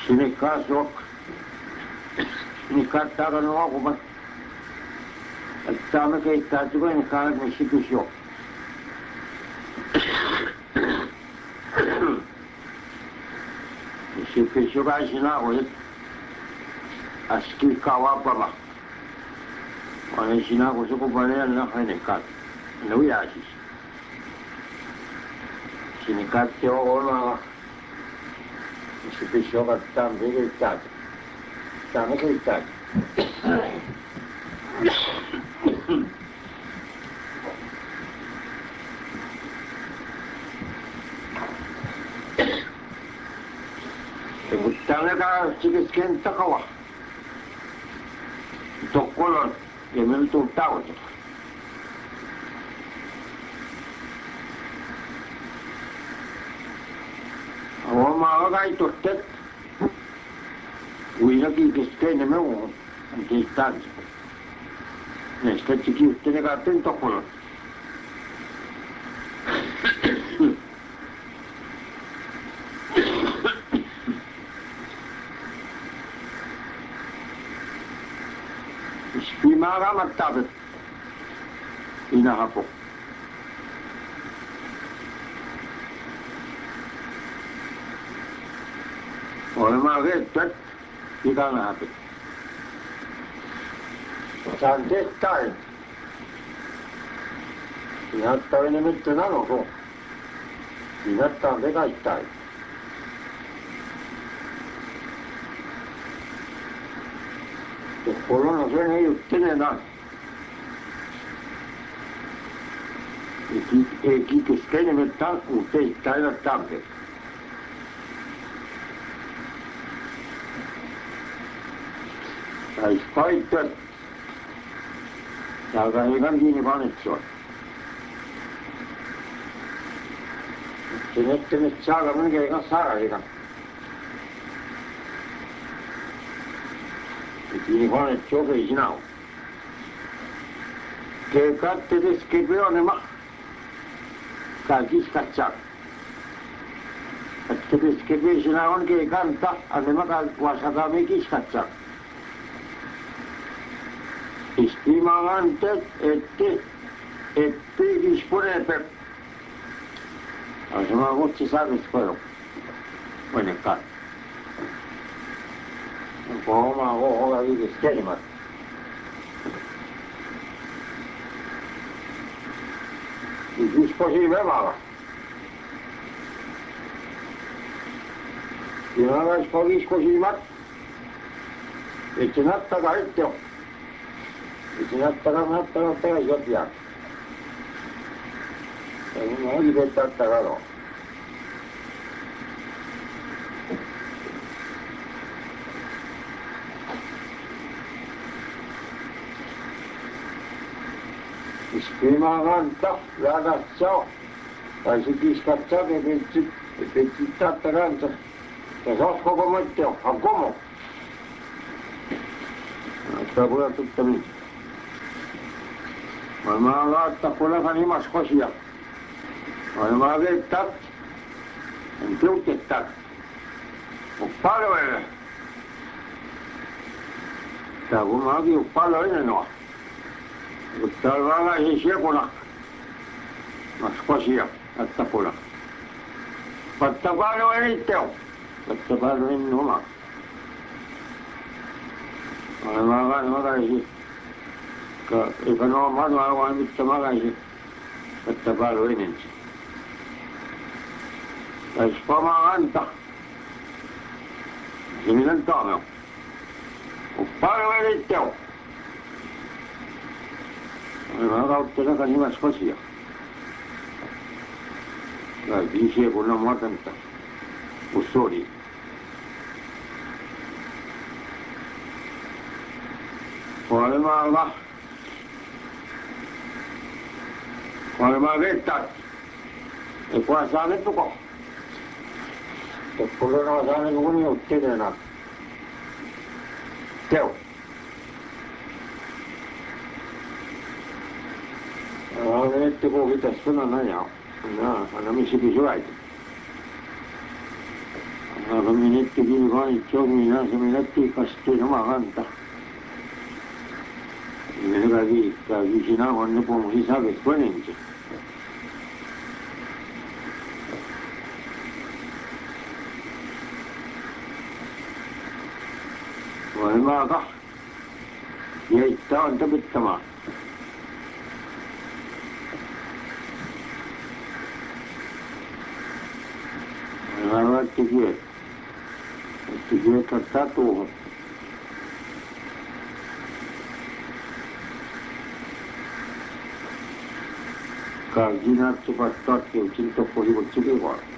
Sine kasvak. Sine kattagan nuokumat. Että me keittää tuoden kaarmi sipysjo. Sipysjo kai sinä olet. Askil kawapama. Olen sinä kun sukupuolella nahainen kat. No jääsis. Sine katti on olmaa. Sipysjo kattaa me keittää. Tämä keittää. Tämä on kenttä kova. Tokkolon ja meillä tuli tauti. Oma kaitottet. Uinakin keskeinen me on. Keittää. Näistä kiuttene kaatteen tokkolon. Spimaga mattavet. Inahapo. Olemme vettät. Ikanahape. Saan tehtain. Sinättää enemmän nanoso. Sinättää on vekaittain. Kolonna sen ei juttelena. Ei keskeinen me tankkuun teistä aina tampe. Sais kaittaa. Täällä ei kantiini panetsoa. Sen ette me saada minkä eikä saada eikä. Kiinni panetsoa ei sinä ole. Ke kattedes ke peonema. Kaikis katsaa. Kattedes ke pe sinä on ke kanta. Annema vasakaa me kiskatsaa. Istimaan tet, et pyykis punepe. Asema kutsi sarvis kojo. Voinekkaan. Onko omaa hohoa yhdessä kelmat? Iskiskosi vemalla. Ilmanlaisko iskosivat. Et se nattakaa ette on. Et se nattakaa peräs jotia. Ja minä onkin vettä nattakaa on. Iskimaan kanta, väkätsää. Tai se kiskatsaa, petsit tatta kanta. Ja se olisi koko mõtte on, aga komo. Sitä pole tutta mind. Ma laata pole ka nimas kosia. Ma veetat. En piutetat. Uppaloille. Tää kun mä hakin uppaloille noa. Mutta on valaisen siekuna. Maks kosia, jättä pula. Vatta paljon enitte on. Vatta paljon ennen oma. Olen makaisin. Eikä nuo manua vaan mitään makaisin. Vatta paljon ennen. Täis pamaa anta. Se miten taame on. Paljon enitte on. Olen kautta nimes kosia. Kaikki siekunnan matanta. Ussori. Olemme vettä. Ei kukaan saa nettuko. Tekkulen on saanut kun juttelena. Teo. Olette kun hitäs sanan ajaa. Anna missi pysy äiti. Aga minetti kiivani tšomina, see minetti kasti oma kanda. Minega viika, viisin avanne pomu sisabet põningi. Olema kah, jäid taanda pittama. Olema tigiet ottaa tuohon. Kaikki natsukat tatkiuksin tokko hivutsi kivaan.